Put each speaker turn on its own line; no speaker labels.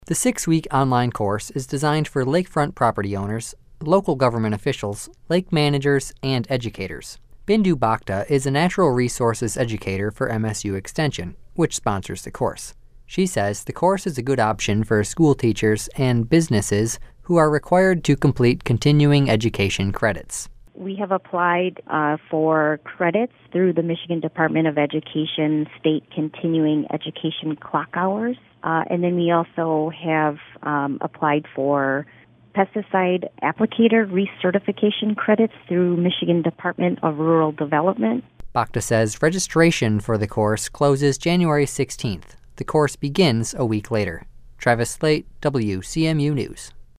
The 6-week online course is designed for lakefront property owners, local government officials, lake managers, and educators. Bindu Bhakta is a natural resources educator for MSU Extension, which sponsors the course. She says the course is a good option for school teachers and businesses who are required to complete continuing education credits.
We have applied for credits through the Michigan Department of Education State Continuing Education Clock Hours. And then we also have applied for pesticide applicator recertification credits through Michigan Department of Rural Development.
Bhakta says registration for the course closes January 16th. The course begins a week later. Travis Slate, WCMU News.